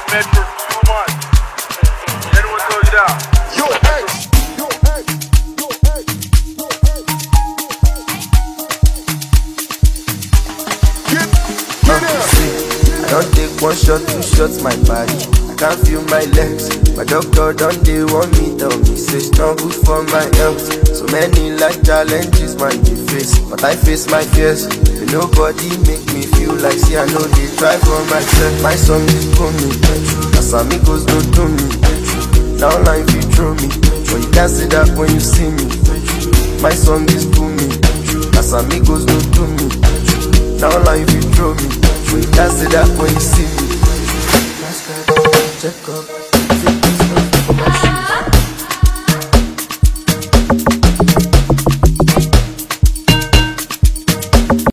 med for 2 months. Anyone told you that? I don't take 1 shot, 2 shots, my body. I can't feel my legs. My doctor don't they want me, tell me say it's not good for my health. So many like challenges man they face, but I face my fears. And nobody make me feel like see I know they try for myself. My song is coming, as amigos don't do me. Now life you throw me, but you can't say that when you see me. My song is booming, as amigos don't do me. Now life you throw me, but you can't say that when you see me. Check up.